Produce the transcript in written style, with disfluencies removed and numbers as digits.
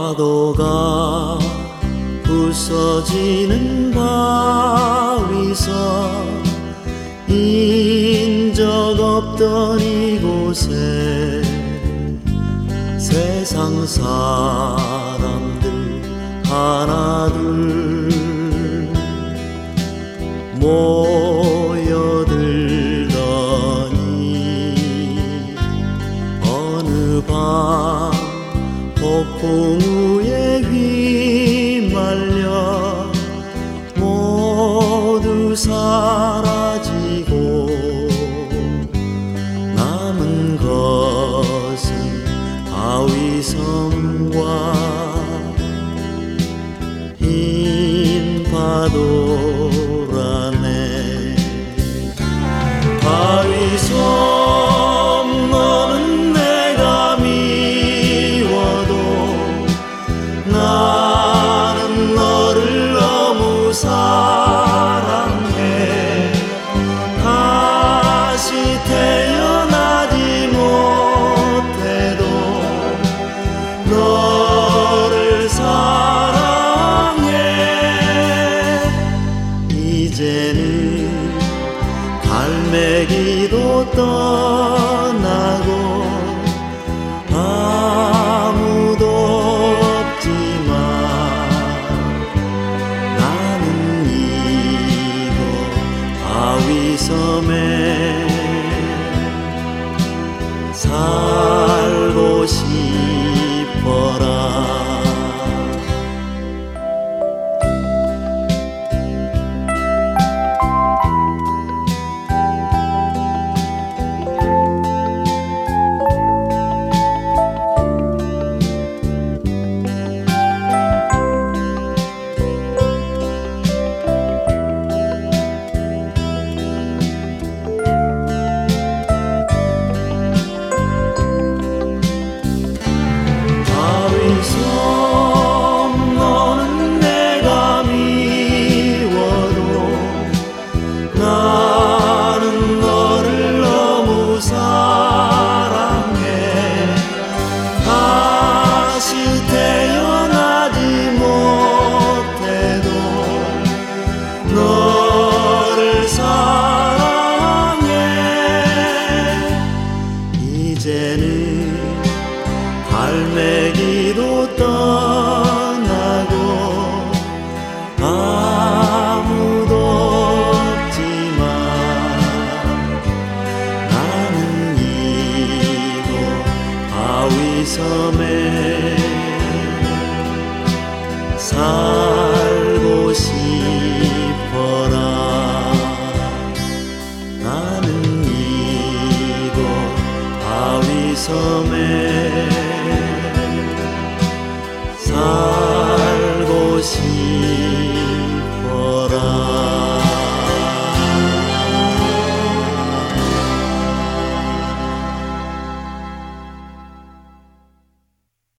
파도가 부서지는 바위섬 인적 없던 이곳에 세상 사람들 하나둘 모여들더니 어느 밤 폭풍우에 휘말려 모두 사라지고 남은 것은 바위섬과 흰 파도라네. 바위섬 너는 내가 미워도 나는 너를 너무 사랑해. 다시 태어나지 못해도 너를 사랑해. 이제는 갈매기도 떠나고 아무도 없지만 나는 이곳 바위섬에 살고 싶어라. 바위섬 너는 내가 미워도 나는 너를 너무 사랑해. 다시 태어나지 못해도 너를 사랑해. 이제는 갈매기도 떠나고 아무도 없지만 나는 이곳 바위섬에 살고 싶어라. 나는 이곳 바위섬에